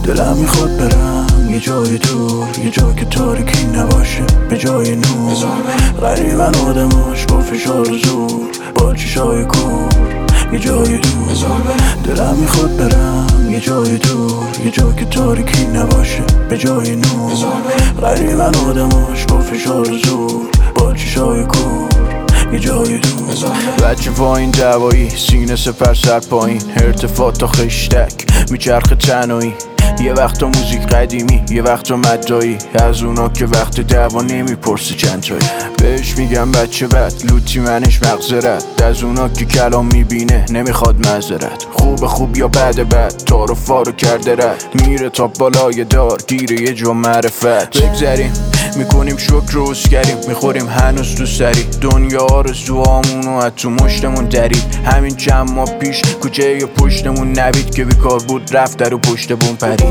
دلم میخواد برم یه جای دور، یه جا که تاریکی نباشه به جای نور. غریبن آدماش با فشار و زور، با چشای کور یه جای دور. دلم میخواد برم یه جای دور، یه جا که تاریکی نباشه به جای نور. غریبن آدماش با فشار و زور، با چشای کور یه جای دور. بچه پایین دوایی، سینه سپر سر پایین، ارتفاع تا خشتک میچرخه تنهایی. یه وقت موزیک قدیمی، یه وقت مدایی، از اونا که وقت دعوا نمیپرسه چند تایی. بهش میگم بچه بد، لوتی منش مغزرت، از اونا که کلام میبینه نمیخواد معذرت. خوب یا بد تارو فارو کرده رد، میره تا بالای دار گیره یه جو معرفت. بگذریم میکنیم شکر و اسکریم، میخوریم هنوز تو سری، دنیا آرزوامونو از تو مشتمون درید. همین چند ماه پیش کوچه پشتمون نبید که بیکار بود رفت در و پشت بوم پرید.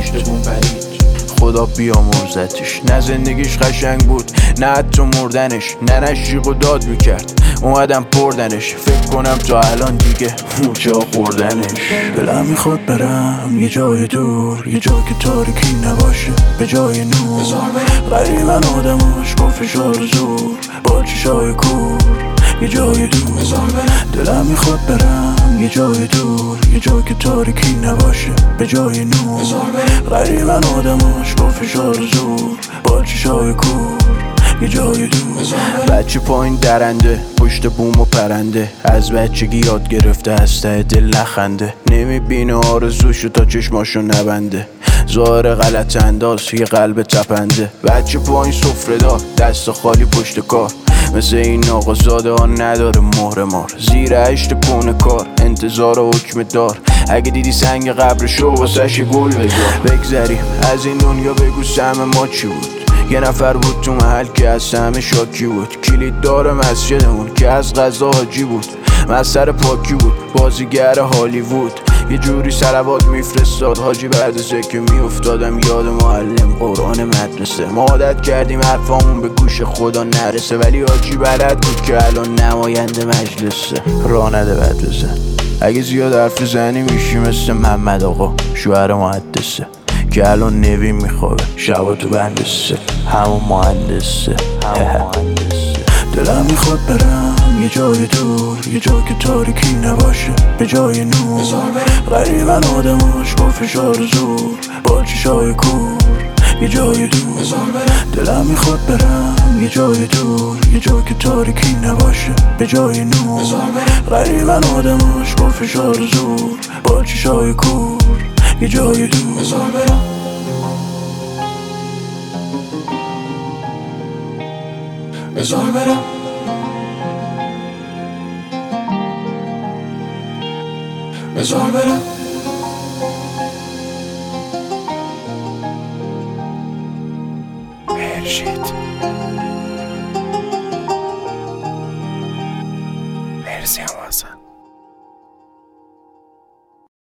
خدا بیامرزتش، نه زندگیش قشنگ بود نه حتی مردنش، نه نشیق و داد میکرد اومدم پردنش. فکر کنم تا الان دیگه جا خوردنش. دلم میخواد برم یه جای دور، یه جا که تاریکی نباشه به جای نور. غریبن آدماش با فشار و زور، با چشای کور یه جای دور. دلم میخواد برم یه جای دور، یه جا که تاریکی نباشه به جای نور. غریبن آدماش با فشار و زور، با چشای کور یه جای دور. بچه پایین درنده، پشت بوم و پرنده، از بچگی یاد گرفته از ته دل نخنده. نمیبینه آرزوشو تا چشماشو نبنده، ظاهر غلط انداز یه قلب تپنده. بچه پایین سفره دار، دست خالی پشت کار، مثل این آقازاده ها نداره مهر مار. زیر 8 پونه کار، انتظار و حکم دار، اگه دیدی سنگ قبرشو واسش گل بذار. بگذریم از این دنیا، بگو سهم ما چی بود. یه نفر بود تو محل که از همه شاکی بود، کلید دار مسجدمون که از غذا حاجی بود، مستر پاکی بود، بازیگر هالیوود. یه جوری صلوات میفرستاد حاجی بعد که میافتادم یاد معلم قرآن مدرسه. ما عادت کردیم حرفامون به گوش خدا نرسه، ولی حاجی بلد بود که الان نماینده مجلسه. راه نده بد بزن، اگه زیاد حرف زنی میشی مثل محمد آقا شوهر محدثه، که الان نوین میخوابه شبا تو بندسه، همون مهندسه. دلم میخواد برم یه جای دور، یه جا که تاریکی نباشه به جای نور. غریبن آدماش با فشار و زور، با چشای کور یه جای دور. دلم میخواد برم یه جای دور، یه جا که تاریکی نباشه به جای نور. غریبن آدماش با فشار و زور، با چشای کور یه جای دور. بذار برم، بذار برم، مرشد مرسی هم